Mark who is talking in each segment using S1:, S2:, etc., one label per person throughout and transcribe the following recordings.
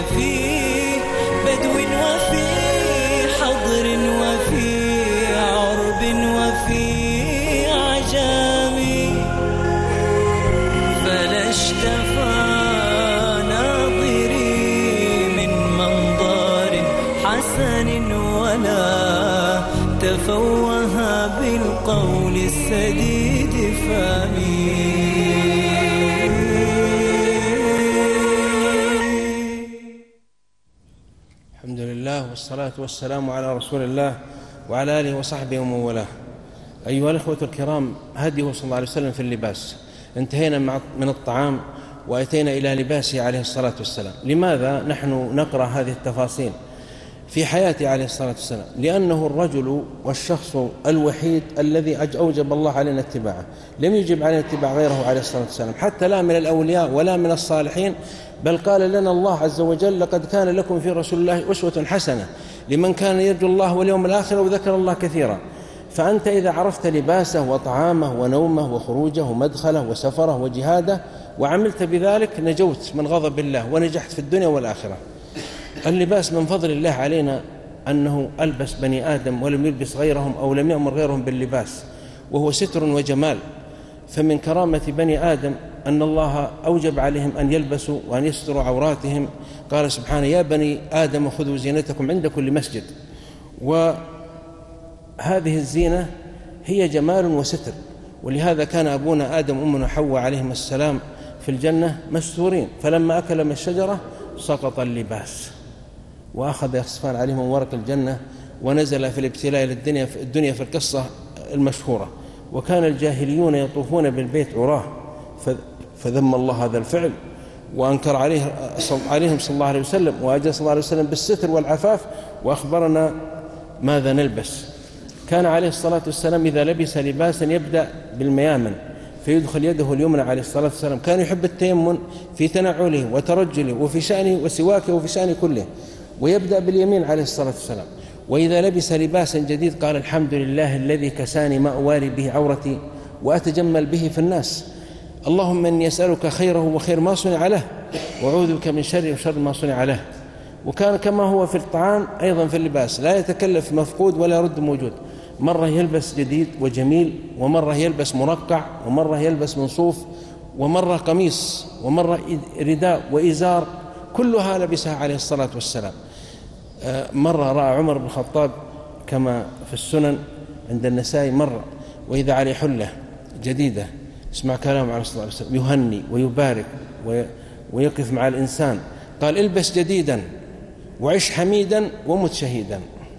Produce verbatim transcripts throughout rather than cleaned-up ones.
S1: في بدو وفي حضر وفي عرب وفي عجام، فلا اشتفى ناظري من منظر حسن ولا تفوه بالقول السديد فامي.
S2: الحمد لله والصلاة والسلام على رسول الله وعلى آله وصحبه ومن والاه. أيها الأخوة الكرام، هديه صلى الله عليه وسلم في اللباس. انتهينا من الطعام وأتينا إلى لباسه عليه الصلاة والسلام. لماذا نحن نقرأ هذه التفاصيل في حياته عليه الصلاة والسلام؟ لأنه الرجل والشخص الوحيد الذي أوجب الله علينا اتباعه، لم يجب علينا اتباع غيره عليه الصلاة والسلام، حتى لا من الأولياء ولا من الصالحين، بل قال لنا الله عز وجل: لقد كان لكم في رسول الله أسوة حسنة لمن كان يرجو الله واليوم الآخر وذكر الله كثيرا. فأنت إذا عرفت لباسه وطعامه ونومه وخروجه ومدخله وسفره وجهاده وعملت بذلك، نجوت من غضب الله ونجحت في الدنيا والآخرة. اللباس من فضل الله علينا أنه ألبس بني آدم ولم يلبس غيرهم أو لم يأمر غيرهم باللباس، وهو ستر وجمال. فمن كرامة بني آدم أن الله أوجب عليهم أن يلبسوا وأن يستروا عوراتهم. قال سبحانه: يا بني آدم خذوا زينتكم عند كل مسجد. وهذه الزينة هي جمال وستر، ولهذا كان أبونا آدم وأمنا حواء عليهم السلام في الجنة مستورين، فلما أكل من الشجرة سقط اللباس وأخذ يخصفان عليهم من ورق الجنة، ونزل في الابتلاء للدنيا في الدنيا في القصة المشهورة. وكان الجاهليون يطوفون بالبيت عراه، فذم الله هذا الفعل وأنكر عليه عليهم صلى الله عليه وسلم، وأجل صلى الله عليه وسلم بالستر والعفاف، وأخبرنا ماذا نلبس. كان عليه الصلاة والسلام إذا لبس لباسا يبدأ بالميامن فيدخل يده اليمنى عليه الصلاة والسلام. كان يحب التيمن في تنعله وترجله وفي شأنه وسواكه وفي شأنه كله، ويبدأ باليمين عليه الصلاة والسلام. وإذا لبس لباسا جديد قال: الحمد لله الذي كساني ما أواري به عورتي وأتجمل به في الناس، اللهم إني أسألك خيره وخير ما صنع له، وأعوذ بك من شر وشر ما صنع له. وكان كما هو في الطعام أيضا في اللباس، لا يتكلف مفقود ولا يرد موجود. مرة يلبس جديد وجميل، ومرة يلبس مرقع، ومرة يلبس من صوف، ومرة قميص، ومرة رداء وإزار، كلها لبسها عليه الصلاة والسلام. مرة رأى عمر بن الخطاب كما في السنن عند النسائي مرة وإذا عليه حلة جديدة، اسمع كلام عليه الصلاة والسلام، يهني ويبارك ويقف مع الإنسان. قال: البس جديدا وعش حميدا ومت شهيدا.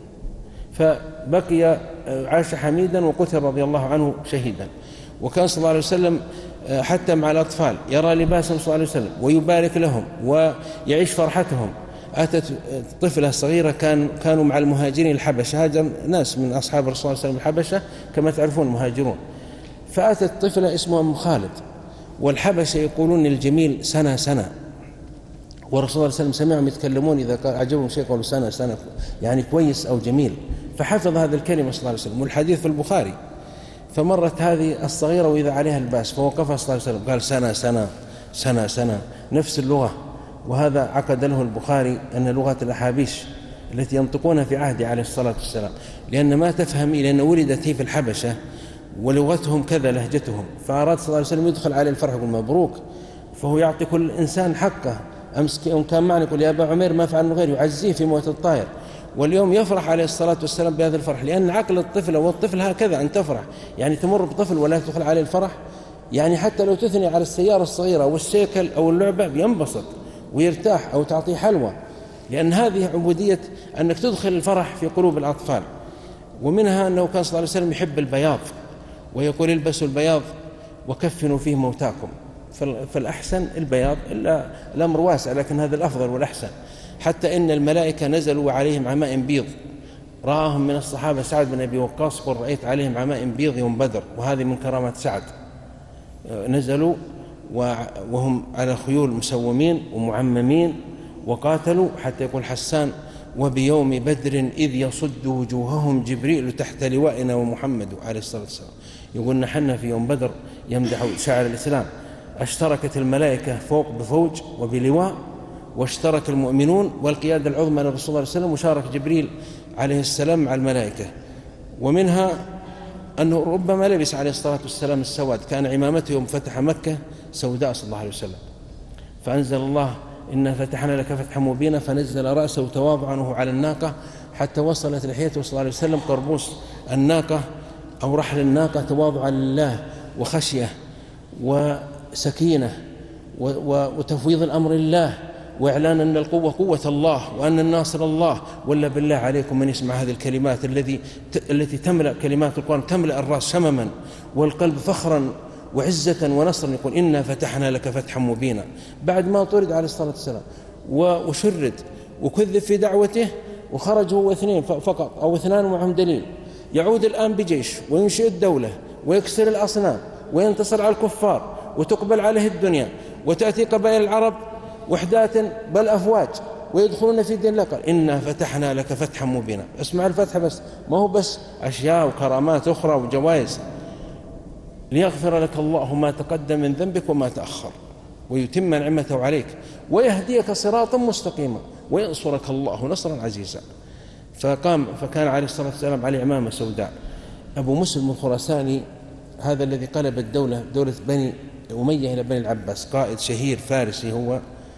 S2: فبقي عاش حميدا وقتل رضي الله عنه شهيدا. وكان صلى الله عليه وسلم حتى مع الأطفال يرى لباسهم صلى الله عليه وسلم ويبارك لهم ويعيش فرحتهم. أتت طفلة صغيرة كان كانوا مع المهاجرين الحبشة، هاجر ناس من أصحاب الرسول صلى الله عليه وسلم الحبشة كما تعرفون المهاجرون. فأتت طفلة اسمها أم خالد، والحبشة يقولون الجميل سنة سنة، والرسول صلى الله عليه وسلم سمعهم يتكلمون إذا عجبهم شيء قالوا سنة سنة، يعني كويس أو جميل، فحفظ هذه الكلمة صلى الله عليه وسلم، والحديث في البخاري. فمرت هذه الصغيرة وإذا عليها الباس فوقفها صلى الله عليه وسلم قال: سنة سنة سنة سنة، نفس اللغة. وهذا عقد له البخاري أن لغة الأحابيش التي ينطقونها في عهده عليه الصلاة والسلام، لأن ما تفهمي، لأن ولدت هي في الحبشة ولغتهم كذا لهجتهم. فأراد صلى الله عليه وسلم يدخل عليه الفرح يقول: مبروك. فهو يعطي كل إنسان حقه. أمس كان معنا يقول: يا أبا عمير ما فعل غير، يعزيه في موت الطائر. واليوم يفرح عليه الصلاة والسلام بهذا الفرح، لأن عقل الطفل والطفل هكذا أن تفرح، يعني تمر بطفل ولا تدخل عليه الفرح، يعني حتى لو تثني على السيارة الصغيرة أو السيكل أو اللعبة بينبسط ويرتاح، أو تعطيه حلوى، لأن هذه عبودية أنك تدخل الفرح في قلوب الأطفال. ومنها أنه كان صلى الله عليه وسلم يحب البياض، ويقول: البسوا البياض وكفنوا فيه موتاكم. فالأحسن البياض، إلا الأمر واسع لكن هذا الأفضل والأحسن. حتى إن الملائكة نزلوا عليهم عماء بيض، رآهم من الصحابة سعد بن أبي وقاص قل: رأيت عليهم عماء بيض يوم بدر، وهذه من كرامات سعد. نزلوا وهم على خيول مسومين ومعممين وقاتلوا، حتى يقول حسان: وبيوم بدر إذ يصد وجوههم جبريل تحت لوائنا ومحمد عليه الصلاة والسلام. يقول: نحن في يوم بدر يمدح شاعر الإسلام، اشتركت الملائكة فوق بفوج وبلواء، واشترك المؤمنون، والقيادة العظمى للرسول صلى الله عليه وسلم، وشارك جبريل عليه السلام مع الملائكة. ومنها أنه ربما لبس عليه الصلاة والسلام السواد، كان عمامته يوم فتح مكة سوداء صلى الله عليه وسلم، فأنزل الله إنا فتحنا لك فتحا مبينا، فنزل رأسه تواضعا على الناقة حتى وصلت لحيته صلى الله عليه وسلم قربوس الناقة أو رحل الناقة، تواضعا لله وخشية وسكينة وتفويض الأمر لله، وإعلان أن القوة قوة الله وأن الناصر الله. ولا بالله عليكم من يسمع هذه الكلمات الذي التي تملأ كلمات القرآن، تملأ الرأس شمما والقلب فخرا وعزة ونصرا، يقول إنا فتحنا لك فتحا مبينا، بعد ما طرد عليه الصلاة والسلام وشرد وكذب في دعوته، وخرج هو اثنين فقط أو اثنان معهم دليل، يعود الآن بجيش وينشئ الدولة ويكسر الأصنام وينتصر على الكفار، وتقبل عليه الدنيا، وتأتي قبائل العرب وحدات بل أفواج ويدخلون في دين الله. قال إنا فتحنا لك فتحا مبينا. اسمع الفتح بس، ما هو بس أشياء وكرامات أخرى وجوائز، ليغفر لك الله ما تقدم من ذنبك وما تأخر، ويتم نعمته عليك، ويهديك صراطا مستقيما، وينصرك الله نصرا عزيزا. فقام فكان عليه الصلاة والسلام عليه عمامة سوداء. أبو مسلم الخراساني هذا الذي قلب الدولة دولة بني أمية إلى بني العباس، قائد شهير فارسي هو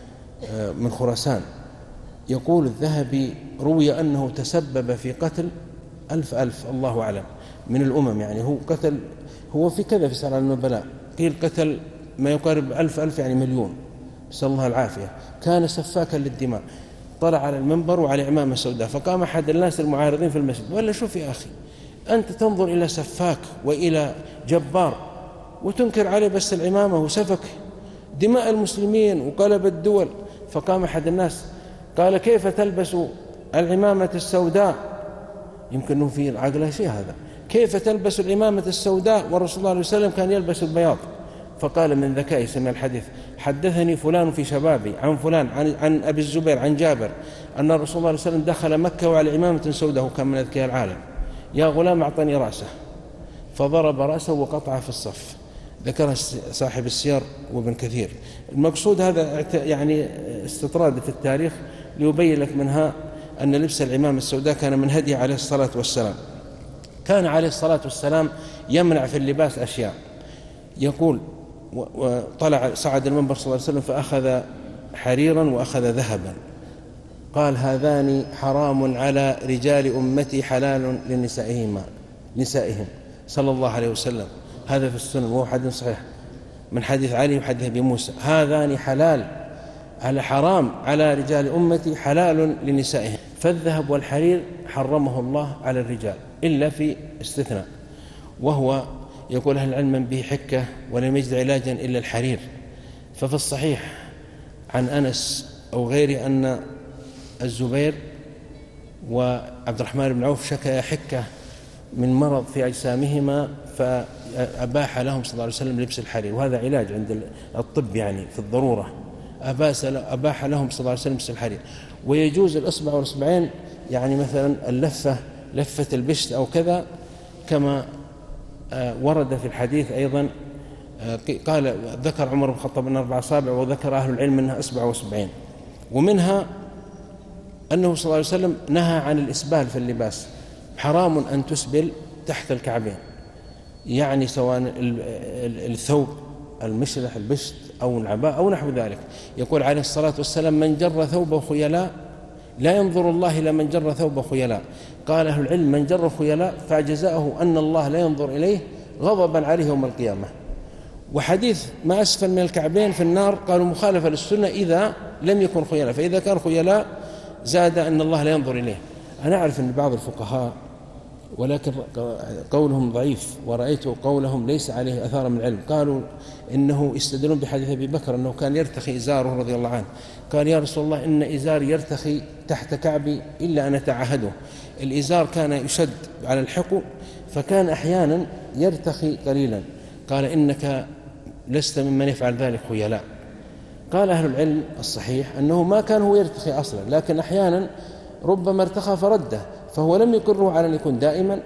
S2: من خراسان، يقول الذهبي روي أنه تسبب في قتل ألف ألف الله أعلم من الأمم، يعني هو قتل هو في كذا في سير النبلاء، قيل قتل ما يقارب ألف ألف يعني مليون، نسأل الله العافية. كان سفاكا للدماء، طلع على المنبر وعلى عمامة سوداء، فقام أحد الناس المعارضين في المسجد ولا شوف يا أخي، أنت تنظر إلى سفاك وإلى جبار وتنكر عليه بس العمامة، وسفك دماء المسلمين وقلب الدول. فقام أحد الناس قال كيف تلبس العمامة السوداء؟ يمكن أنه في العقل شيء هذا، كيف تلبس العمامة السوداء والرسول صلى الله عليه وسلم كان يلبس البياض؟ فقال من ذكائي سمع الحديث، حدثني فلان في شبابي عن فلان عن, عن أبي الزبير عن جابر أن الرسول صلى الله عليه وسلم دخل مكة وعلى عمامة سوداء، وكان من أذكياء العالم، يا غلام أعطني رأسه، فضرب رأسه وقطع في الصف. ذكر صاحب السير وابن كثير. المقصود هذا يعني استطراد في التاريخ ليبين لك منها أن لبس العمامة السوداء كان من هديه عليه الصلاة والسلام. كان عليه الصلاة والسلام يمنع في اللباس أشياء، يقول وطلع صعد المنبر صلى الله عليه وسلم فأخذ حريرا وأخذ ذهبا، قال هذان حرام على رجال أمتي حلال لنسائهم نسائهم صلى الله عليه وسلم. هذا في السنن وهو حديث صحيح من حديث علي وحديث أبي موسى، هذان حلال على حرام على رجال أمتي حلال لنسائهم. فالذهب والحرير حرمه الله على الرجال إلا في استثناء، وهو يقول أهل العلم من به حكة ولم يجد علاجا إلا الحرير. ففي الصحيح عن أنس أو غيره أن الزبير وعبد الرحمن بن عوف شكا حكة من مرض في أجسامهما، فأباح لهم صلى الله عليه وسلم لبس الحرير، وهذا علاج عند الطب يعني في الضرورة، أباح لهم صلى الله عليه وسلم لبس الحرير. ويجوز الأصبع والأصبعين، يعني مثلا اللفة لفة البشت أو كذا، كما ورد في الحديث أيضا قال ذكر عمر بن الخطاب أن أربع أصابع، وذكر أهل العلم أنها أصبع وأصبعين. ومنها أنه صلى الله عليه وسلم نهى عن الإسبال في اللباس، حرام أن تسبل تحت الكعبين، يعني سواء الثوب المشلح البشت أو العباء أو نحو ذلك. يقول عليه الصلاة والسلام من جر ثوبه خيلاء لا ينظر الله إلى من جر ثوبه خيلاء. قال أهل العلم من جر خيلاء فجزاؤه أن الله لا ينظر إليه غضبا عليه يوم القيامة. وحديث ما أسفل من الكعبين في النار قالوا مخالفة للسنة إذا لم يكن خيلاء، فإذا كان خيلاء زاد أن الله لا ينظر إليه. أنا أعرف أن بعض الفقهاء ولكن قولهم ضعيف، ورأيت قولهم ليس عليه أثار من العلم، قالوا إنه يستدلون بحديث أبي بكر أنه كان يرتخي إزاره رضي الله عنه، قال يا رسول الله إن إزاري يرتخي تحت كعبي إلا أن أتعهده. الإزار كان يشد على الحقو، فكان أحيانا يرتخي قليلا، قال إنك لست ممن يفعل ذلك خيلاء. قال أهل العلم الصحيح أنه ما كان هو يرتخي أصلا، لكن أحيانا ربما ارتخى فرده، فهو لم يقره على أن يكون دائما،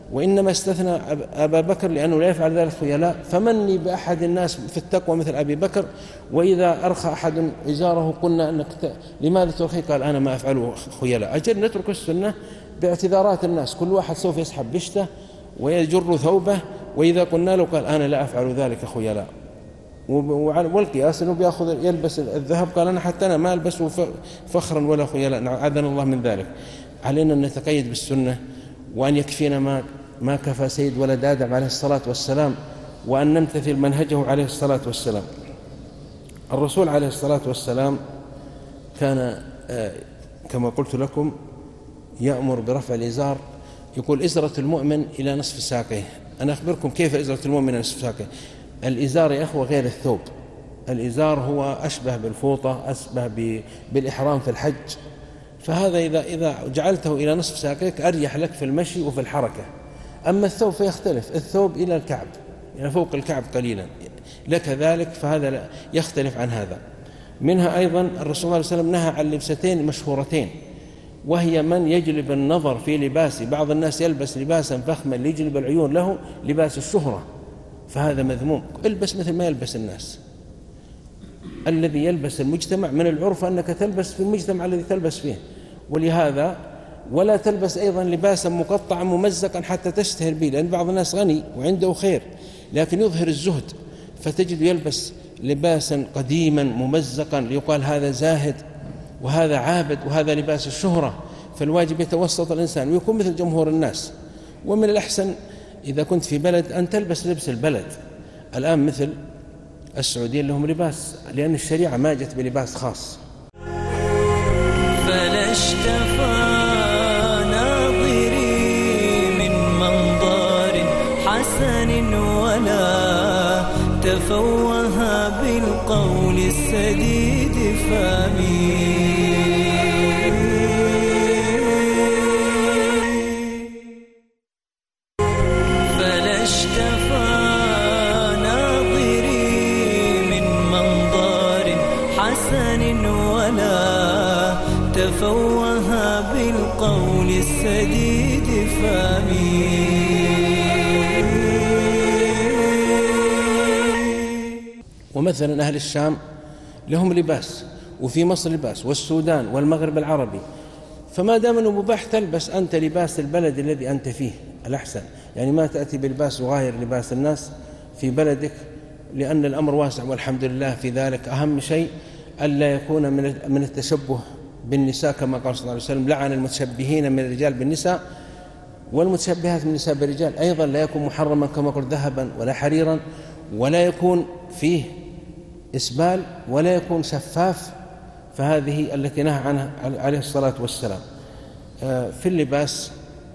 S2: وإنما استثنى أبا بكر لأنه لا يفعل ذلك خيلاء. فمني بأحد الناس في التقوى مثل أبي بكر، وإذا أرخى أحد إزاره قلنا أنك ت... لماذا ترخي؟ قال أنا ما أفعله خيلاء. أجل نترك السنة باعتذارات الناس، كل واحد سوف يسحب بشته ويجر ثوبه، وإذا قلنا له قال أنا لا أفعل ذلك خيلاء. والقياس أنه بيأخذ يلبس الذهب، قال أنا حتى أنا ما ألبسه فخرا ولا خيلاء، أعاذنا الله من ذلك. علينا أن نتقيد بالسنة، وأن يكفينا ما ما كفى سيد ولد آدم عليه الصلاة والسلام، وأن نمتثل منهجه عليه الصلاة والسلام. الرسول عليه الصلاة والسلام كان كما قلت لكم يأمر برفع الإزار، يقول إزرة المؤمن إلى نصف ساقه. أنا أخبركم كيف إزرة المؤمن إلى نصف ساقه. الإزار يا أخوة غير الثوب، الإزار هو أشبه بالفوطة، أشبه بالإحرام في الحج، فهذا إذا إذا جعلته إلى نصف ساقيك أريح لك في المشي وفي الحركة. أما الثوب فيختلف، الثوب إلى الكعب، يعني فوق الكعب قليلا لك ذلك، فهذا يختلف عن هذا. منها أيضا الرسول صلى الله عليه وسلم نهى عن لبستين مشهورتين، وهي من يجلب النظر في لباسه. بعض الناس يلبس لباسا فخما ليجلب العيون له، لباس الشهرة، فهذا مذموم. البس مثل ما يلبس الناس. الذي يلبس المجتمع من العرف أنك تلبس في المجتمع الذي تلبس فيه، ولهذا ولا تلبس أيضا لباسا مقطعا ممزقا حتى تشتهر به، لأن بعض الناس غني وعنده خير لكن يظهر الزهد، فتجد يلبس لباسا قديما ممزقا ليقال هذا زاهد وهذا عابد وهذا لباس الشهرة. فالواجب يتوسط الإنسان ويكون مثل جمهور الناس. ومن الأحسن إذا كنت في بلد أن تلبس لبس البلد. الآن مثل السعوديين لهم لباس، لأن الشريعة ما جت بلباس خاص.
S1: فلا اشتفى ناظري من منظر حسن، ولا تفوه بالقول السديد فامي. فلا اشتفى حسن، ولا تفوه بالقول السديد فامي.
S2: ومثلا أهل الشام لهم لباس، وفي مصر لباس، والسودان والمغرب العربي، فما دام أنه مباح تلبس أنت لباس البلد الذي أنت فيه الأحسن، يعني ما تأتي بلباس يغاير لباس الناس في بلدك، لأن الأمر واسع والحمد لله في ذلك. أهم شيء ألا يكون من التشبه بالنساء، كما قال صلى الله عليه وسلم لعن المتشبهين من الرجال بالنساء والمتشبهات من النساء بالرجال. أيضا لا يكون محرما كما قلت ذهبا ولا حريرا، ولا يكون فيه إسبال، ولا يكون شفاف، فهذه التي نهى عنها عليه الصلاة والسلام. في اللباس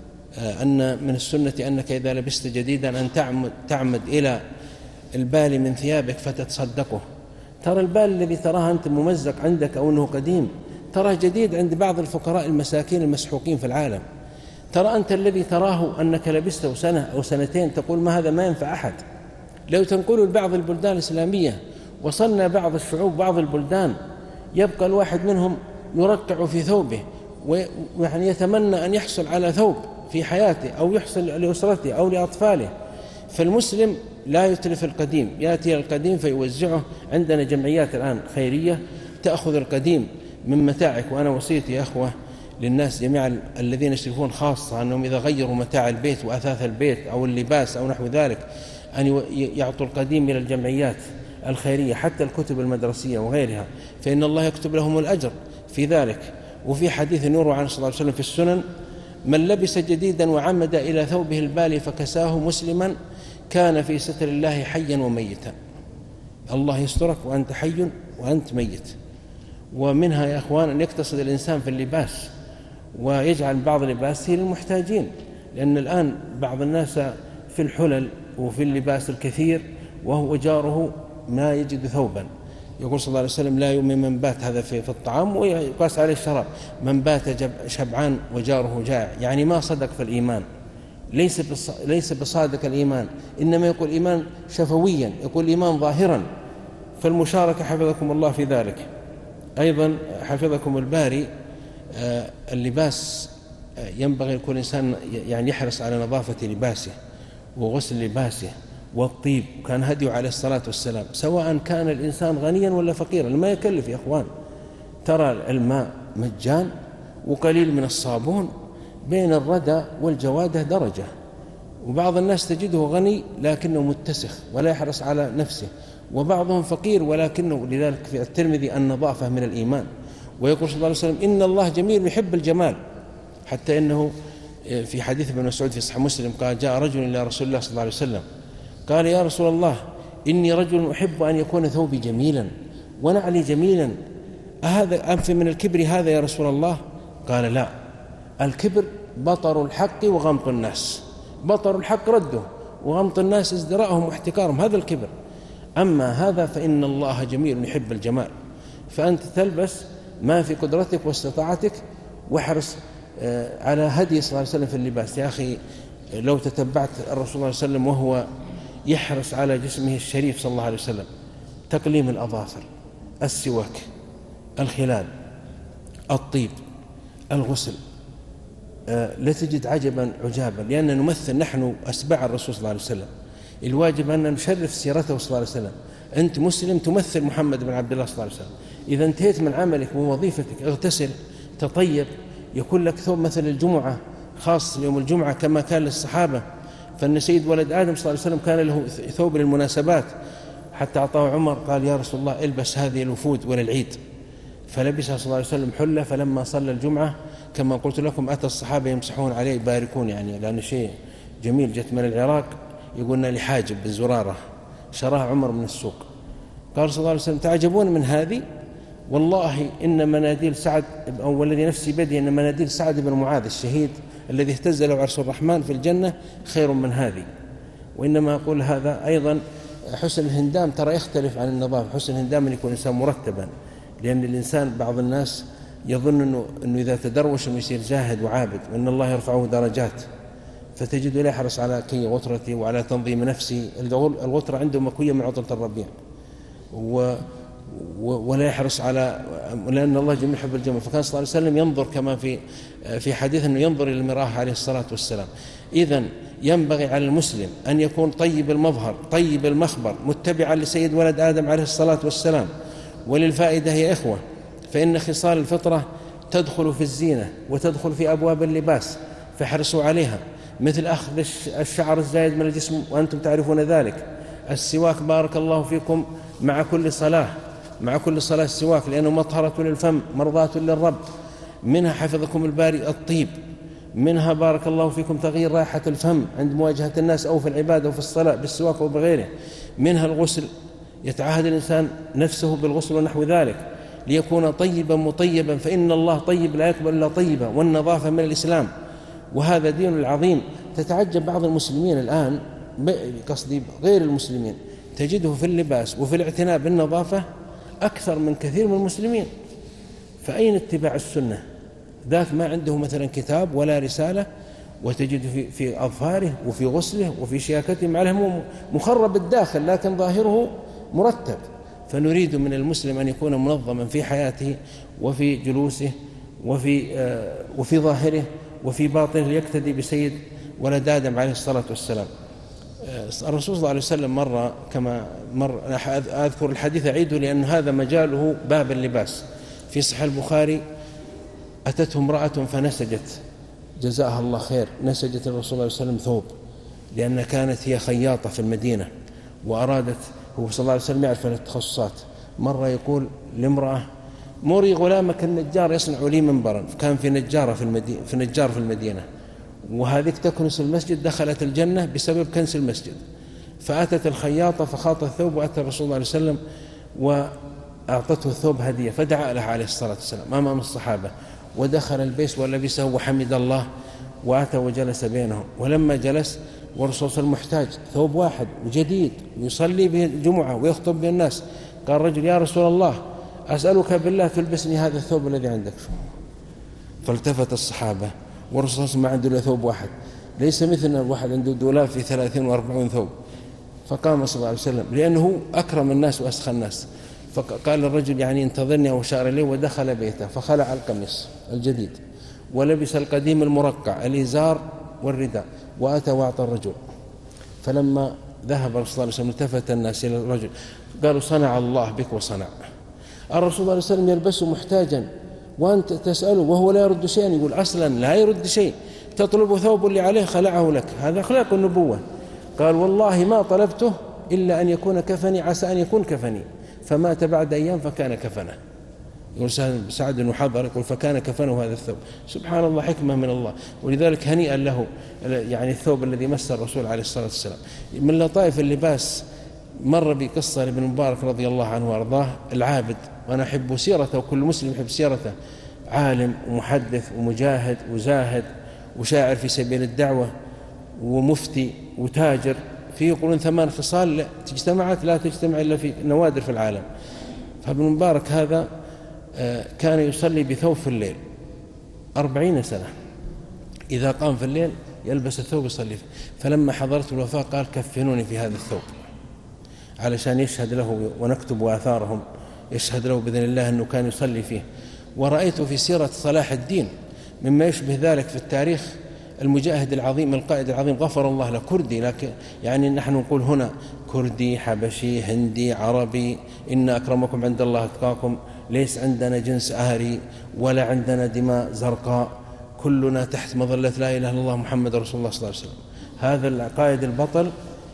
S2: أن من السنة أنك إذا لبست جديدا أن تعمد, تعمد إلى البال من ثيابك فتتصدقه. ترى البال الذي تراه أنت ممزق عندك أو أنه قديم تراه جديد عند بعض الفقراء المساكين المسحوقين في العالم. ترى أنت الذي تراه أنك لبسته سنة أو سنتين تقول ما هذا ما ينفع أحد. لو تنقلوا لبعض البلدان الإسلامية وصلنا بعض الشعوب بعض البلدان يبقى الواحد منهم يرقع في ثوبه ويعني يتمنى أن يحصل على ثوب في حياته أو يحصل لأسرته أو لأطفاله. فالمسلم لا يتلف القديم، يأتي القديم فيوزعه. عندنا جمعيات الآن خيرية تأخذ القديم من متاعك. وأنا وصيتي يا أخوة للناس جميعا الذين يشرفون خاصة أنهم إذا غيروا متاع البيت وأثاث البيت أو اللباس أو نحو ذلك أن يعطوا القديم إلى الجمعيات الخيرية، حتى الكتب المدرسية وغيرها، فإن الله يكتب لهم الأجر في ذلك. وفي حديث يروى عن صلى الله عليه وسلم في السنن: من لبس جديدا وعمد إلى ثوبه البالي فكساه مسلما كان في ستر الله حيا وميتا. الله يسترك وأنت حي وأنت ميت. ومنها يا أخوان أن يقتصد الإنسان في اللباس ويجعل بعض اللباس للمحتاجين، لأن الآن بعض الناس في الحلل وفي اللباس الكثير وهو جاره ما يجد ثوبا. يقول صلى الله عليه وسلم: لا يؤمن من بات، هذا في, في الطعام، ويقاس عليه الشراب، من بات شبعان وجاره جائع، يعني ما صدق في الإيمان، ليس ليس بصادق الإيمان، إنما يقول إيمان شفويا، يقول إيمان ظاهرا. فالمشاركة حفظكم الله في ذلك. أيضا حفظكم الباري اللباس ينبغي يكون الإنسان يعني يحرص على نظافة لباسه وغسل لباسه والطيب. كان هديه عليه الصلاة والسلام سواء كان الإنسان غنيا ولا فقيرا، ما يكلف يا أخوان. ترى الماء مجان وقليل من الصابون، بين الردى والجوادة درجة. وبعض الناس تجده غني لكنه متسخ ولا يحرص على نفسه، وبعضهم فقير ولكنه، لذلك في الترمذي النظافة من الإيمان. ويقول صلى الله عليه وسلم إن الله جميل يحب الجمال، حتى إنه في حديث ابن مسعود في صحيح مسلم قال جاء رجل إلى رسول الله صلى الله عليه وسلم قال يا رسول الله إني رجل أحب أن يكون ثوبي جميلا ونعلي جميلا، أهذا أنف من الكبر هذا يا رسول الله؟ قال لا، الكبر بطر الحق وغمط الناس، بطر الحق رده وغمط الناس ازدراءهم واحتكارهم، هذا الكبر. أما هذا فإن الله جميل يحب الجمال. فأنت تلبس ما في قدرتك واستطاعتك، واحرص على هدي صلى الله عليه وسلم في اللباس. يا أخي لو تتبعت الرسول صلى الله عليه وسلم وهو يحرص على جسمه الشريف صلى الله عليه وسلم، تقليم الأظافر، السواك، الخلال، الطيب، الغسل، لتجد عجبا عجابا، لأننا نمثل نحن أتباع الرسول صلى الله عليه وسلم. الواجب أن نشرف سيرته صلى الله عليه وسلم. أنت مسلم تمثل محمد بن عبد الله صلى الله عليه وسلم. إذا انتهيت من عملك ووظيفتك اغتسل، تطيب، يكون لك ثوب مثل الجمعة خاص يوم الجمعة كما كان للصحابة. فإن سيد ولد آدم صلى الله عليه وسلم كان له ثوب للمناسبات، حتى أعطاه عمر قال يا رسول الله البس هذه الوفود وللعيد، فلبسها صلى الله عليه وسلم حلة. فلما صلى الجمعة كما قلت لكم أتى الصحابة يمسحون عليه يباركون، يعني لأنه شيء جميل. جت من العراق يقولنا لحاجب بن زرارة شراها عمر من السوق. قال صلى الله عليه وسلم تعجبون من هذه؟ والله إن مناديل سعد، أو والذي نفسي بيده، إن مناديل سعد بن معاذ الشهيد الذي اهتز له عرش الرحمن في الجنة خير من هذه. وإنما أقول هذا أيضا حسن الهندام ترى يختلف عن النظافة. حسن الهندام أن يكون الإنسان مرتبا، لأن الإنسان بعض الناس يظن أنه, إنه إذا تدروش أنه يصير زاهد وعابد، وأن الله يرفعه درجات، فتجد لا يحرص على كي غترته وعلى تنظيم نفسه. الغترة عنده مكوية من عطلة الربيع، و ولا يحرص على، لأن الله جميل يحب الجمال. فكان صلى الله عليه وسلم ينظر كما في في حديث أنه ينظر إلى المرآة عليه الصلاة والسلام. إذن ينبغي على المسلم أن يكون طيب المظهر طيب المخبر، متبعا لسيد ولد آدم عليه الصلاة والسلام. وللفائدة يا إخوة، فإن خصال الفطرة تدخل في الزينة وتدخل في أبواب اللباس، فاحرصوا عليها، مثل أخذ الشعر الزايد من الجسم وأنتم تعرفون ذلك. السواك بارك الله فيكم مع كل صلاة، مع كل صلاة السواك، لأنه مطهرة للفم مرضاة للرب. منها حفظكم الباري الطيب، منها بارك الله فيكم تغيير رائحة الفم عند مواجهة الناس أو في العبادة وفي الصلاة بالسواك وبغيره. منها الغسل، يتعهد الإنسان نفسه بالغسل ونحو ذلك ليكون طيبا مطيبا، فإن الله طيب لا يقبل إلا طيبا، والنظافة من الإسلام، وهذا دين العظيم. تتعجب بعض المسلمين الآن، قصدي غير المسلمين، تجده في اللباس وفي الاعتناء بالنظافة أكثر من كثير من المسلمين. فأين اتباع السنة؟ ذاك ما عنده مثلا كتاب ولا رسالة، وتجد في, في أظفاره وفي غسله وفي شياكته مع الهم مخرب الداخل لكن ظاهره مرتب. فنريد من المسلم أن يكون منظما في حياته وفي جلوسه وفي, آه وفي ظاهره وفي باطنه، ليقتدي بسيد ولد آدم عليه الصلاة والسلام. الرسول صلى الله عليه وسلم مرة، كما مر أذكر الحديث أعيده لأن هذا مجاله باب اللباس، في صحيح البخاري أتته امرأة فنسجت جزاها الله خير، نسجت الرسول صلى الله عليه وسلم ثوب، لأن كانت هي خياطة في المدينة وأرادت، هو صلى الله عليه وسلم يعرف التخصصات. مرة يقول لامرأة مري غلامك النجار يصنع لي منبرا، كان في نجارة في المدينة في نجار في المدينة، وهذيك تكنس المسجد، دخلت الجنة بسبب كنس المسجد. فأتت الخياطة فخاط الثوب، وأتى الرسول صلى الله عليه وسلم وأعطته الثوب هدية، فدعا له عليه الصلاة والسلام أمام الصحابة، ودخل البيت ولبسه وحمد الله، وأتى وجلس بينهم. ولما جلس والرسول صلى الله عليه وسلم محتاج ثوب واحد وجديد ويصلي به الجمعة ويخطب به الناس، قال رجل يا رسول الله أسألك بالله تلبسني هذا الثوب الذي عندك. فالتفت الصحابة، والرسول صلى الله عليه وسلم ما عنده إلا ثوب واحد، ليس مثلنا الواحد عنده دولاب في ثلاثين وأربعين ثوب. فقام صلى الله عليه وسلم لأنه أكرم الناس وأسخى الناس، فقال الرجل يعني انتظرني أو شار إليه، ودخل بيته فخلع القميص الجديد ولبس القديم المرقع الإزار والرداء، وأتى وأعطى الرجل. فلما ذهب الرسول صلى الله عليه وسلم التفت الناس إلى الرجل قالوا صنع الله بك وصنع. الرسول صلى الله عليه وسلم يلبسه محتاجا وأنت تسأله وهو لا يرد شيئا، يقول أصلا لا يرد شيء، تطلب ثوب اللي عليه خلعه لك، هذا أخلاق النبوة. قال والله ما طلبته إلا أن يكون كفني، عسى أن يكون كفني، فمات بعد أيام فكان كفنه. يقول سعد بن حضر يقول فكان كفنه هذا الثوب. سبحان الله، حكمة من الله. ولذلك هنيئا له يعني الثوب الذي مس الرسول عليه الصلاة والسلام. من لطائف اللباس مر بقصة لابن مبارك رضي الله عنه وأرضاه العابد، وأنا أحب سيرته وكل مسلم يحب سيرته، عالم ومحدث ومجاهد وزاهد وشاعر في سبيل الدعوة ومفتي وتاجر، في يقولون ثمان خصال تجتمعت لا تجتمع إلا في نوادر في العالم. فابن مبارك هذا كان يصلي بثوب في الليل أربعين سنة، إذا قام في الليل يلبس الثوب يصلي فيه. فلما حضرت الوفاة قال كفنوني في هذا الثوب علشان يشهد له ونكتب آثارهم، يشهد له بإذن الله أنه كان يصلي فيه. ورأيت في سيرة صلاح الدين مما يشبه ذلك في التاريخ المجاهد العظيم القائد العظيم غفر الله له، كردي، لكن يعني نحن نقول هنا كردي حبشي هندي عربي، إن أكرمكم عند الله أتقاكم، ليس عندنا جنس آري ولا عندنا دماء زرقاء، كلنا تحت مظلة لا إله إلا الله محمد رسول الله صلى الله عليه وسلم. هذا القائد البطل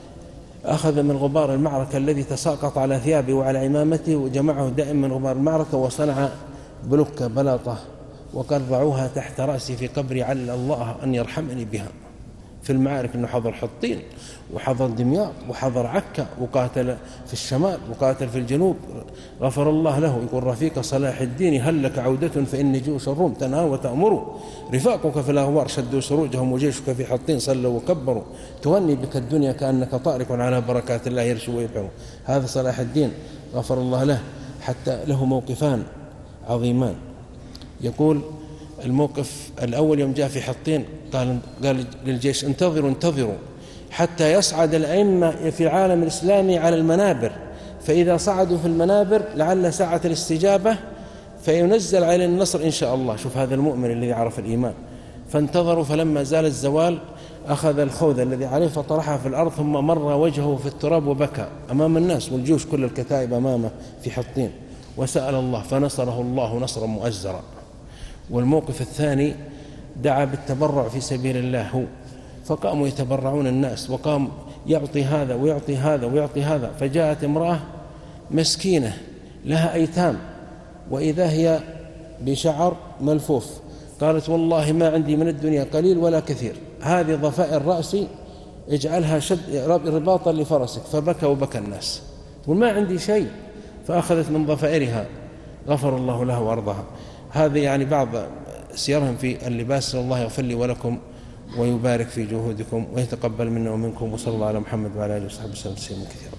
S2: أخذ من غبار المعركة الذي تساقط على ثيابه وعلى عمامته وجمعه دائما من غبار المعركة وصنع بلوكة بلاطة وقال ضعوها تحت رأسي في قبري عل الله أن يرحمني بها. في المعارك أنه حضر حطين وحضر دمياط وحضر عكا وقاتل في الشمال وقاتل في الجنوب، غفر الله له. يقول رفيق صلاح الدين هل لك عودة فإن جيوش الروم تنهى وتأمر، رفاقك في الأغوار شدوا سروجهم وجيشك في حطين صلوا وكبروا، تهني بك الدنيا كأنك طارق على بركات الله يرشو ويبحر. هذا صلاح الدين غفر الله له، حتى له موقفان عظيمان. يقول الموقف الأول يوم جاء في حطين قال, قال للجيش انتظروا انتظروا حتى يصعد الأئمة في العالم الإسلامي على المنابر، فإذا صعدوا في المنابر لعل ساعة الاستجابة فينزل على النصر إن شاء الله. شوف هذا المؤمن الذي عرف الإيمان. فانتظروا، فلما زال الزوال أخذ الخوذة الذي عليه فطرحها في الأرض، ثم مر وجهه في التراب وبكى أمام الناس والجيوش كل الكتائب أمامه في حطين وسأل الله فنصره الله نصرا مؤزرا. والموقف الثاني دعا بالتبرع في سبيل الله هو، فقاموا يتبرعون الناس، وقام يعطي هذا ويعطي هذا ويعطي هذا. فجاءت امرأة مسكينة لها أيتام وإذا هي بشعر ملفوف، قالت والله ما عندي من الدنيا قليل ولا كثير، هذه ضفائر رأسي اجعلها شد رباطا لفرسك. فبكى وبكى الناس، وما عندي شيء، فأخذت من ضفائرها غفر الله لها وأرضها. هذا يعني بعض سيرهم في اللباس. الله يغفر لي ولكم ويبارك في جهودكم ويتقبل منا ومنكم، وصلى الله على محمد وعلى آله وصحبه وسلم تسليما كثيرا.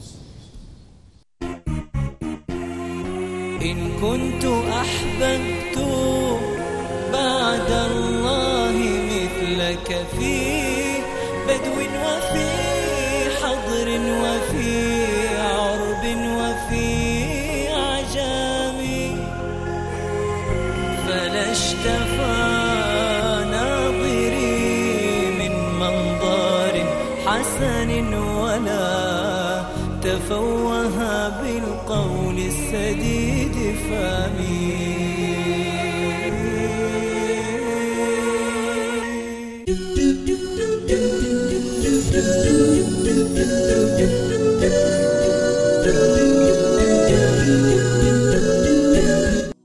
S1: إن كنت أحببت بعد الله مثلك في بدو وفي حضر وفي عرب وفي عجام، فلا اشتفى ناظري من منظر حسن ولا تفوه بالقول السديد